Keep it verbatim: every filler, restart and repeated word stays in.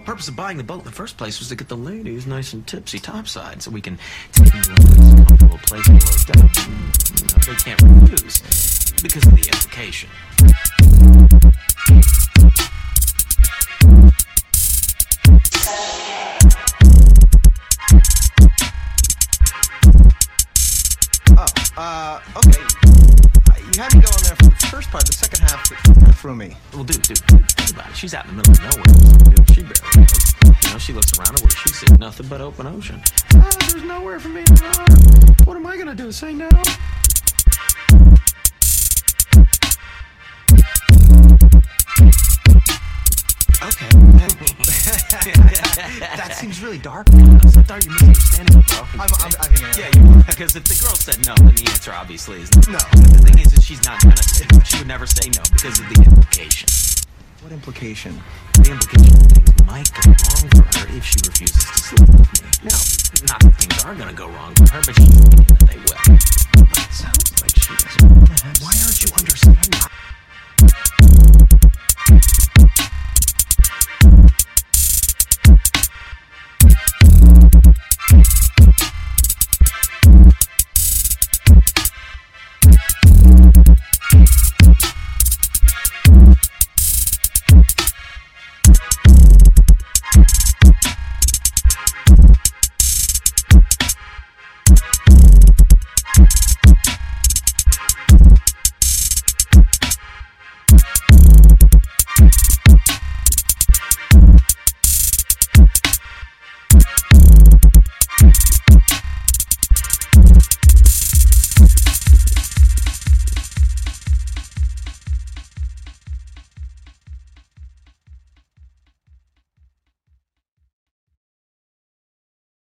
purpose of buying the boat in the first place was to get the ladies nice and tipsy topside, so we can take them to a nice, comfortable place below deck. You know, they can't refuse because of the implication. Oh, uh, okay. You had me go on there for the first part, the second half threw me. Well, dude, dude, think about it. She's out in the middle of nowhere. Dude, she barely knows. You know, she looks around her where she sees nothing but open ocean. Ah, there's nowhere for me to run. What am I gonna do? Say no? Okay. That seems really dark. I thought you were misunderstanding, bro. I'm, I'm, I think I am. Yeah, you are. Because if the girl said no, then the answer obviously is no. No. But the thing is that she's not gonna say no. She would never say no because of the implication. What implication? The implication that things might go wrong for her if she refuses to sleep with me. Now, not that things are gonna go wrong for her, but she's thinking that they will. It sounds like she doesn't want to have. Why aren't you understanding?